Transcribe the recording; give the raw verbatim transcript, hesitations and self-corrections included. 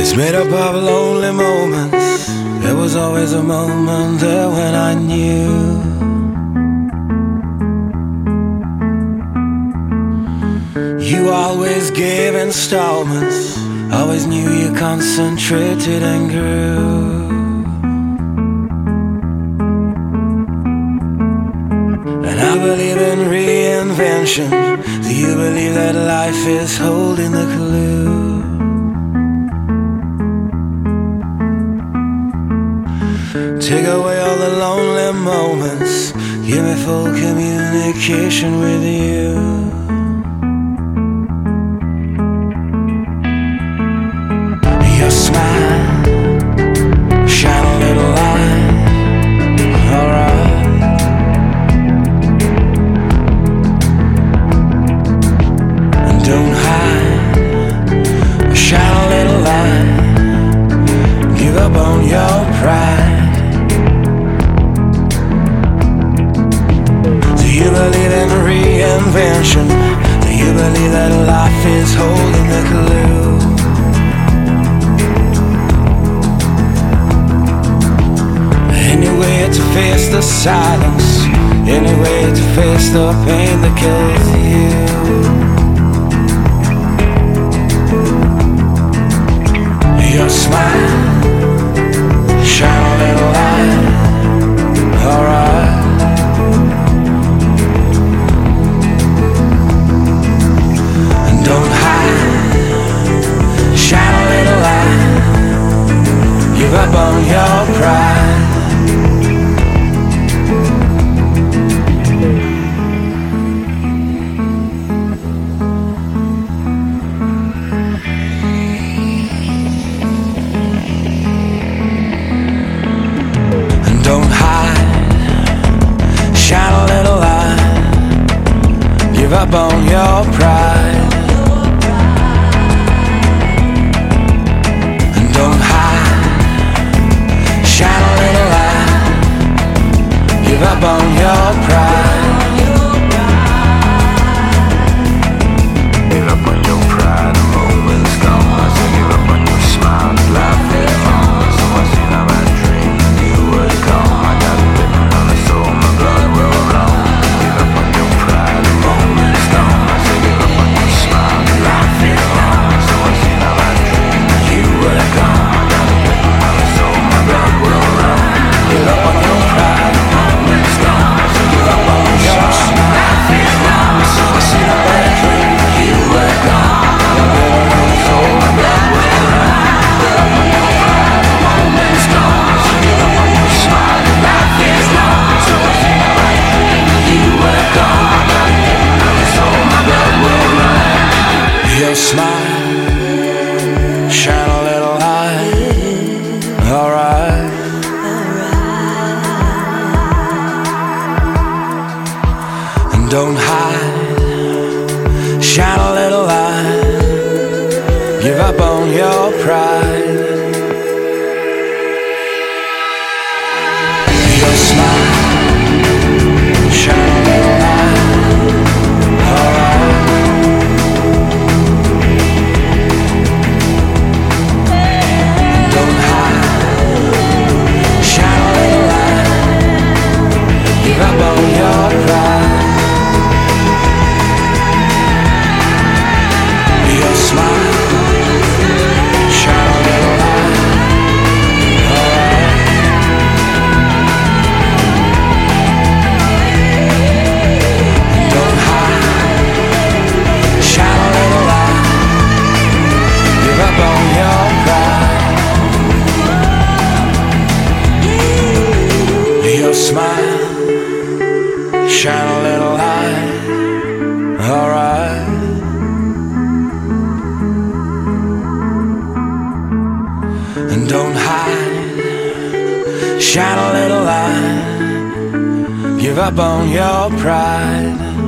Made up of lonely moments. There was always a moment there when I knew you always gave installments, always knew you concentrated and grew. And I believe in reinvention. Do you believe that life is holding the clue? Take away all the lonely moments, give me full communication with you. Your smile, shine a little light, alright. And don't hide, shine a little light, give up on your pride. Do you believe in reinvention? Do you believe that life is holding the clue? Any way to face the silence, any way to face the pain that kills you. Your smile, shine a little light, alright. Don't hide, shine a little light, give up on your pride. And don't hide, shine a little light, give up on your pride. Don't hide, shine a little light, give up on your pride. Give up on your pride, a moment's gone. I said give up on your smile, life is long. So I seen how I dreamed that you was gone. I got it written on the soul, my blood will run. Give up on your pride, a moment's gone. I said give up on your smile, life is long. So I seen how I dreamed that you was gone. Give up on your pride, a moment's gone. So give up on your smile, life is long. So I see the bad dream that you were gone. So my blood will run. Give up on your pride, a moment's gone. So give up on your smile, life is long. So I see the bad dream that you were gone. So my blood will run. Your smile, shine a little light, alright. Don't hide, shine a little light, give up on your pride. Your smile, shine a little light, alright. Don't hide, shine a little light, give up on your pride. Smile, shine a little light, alright. Don't hide, shine a little light, give up on your pride. Your smile, shine a little light, alright. And don't hide, shine a little light, give up on your pride.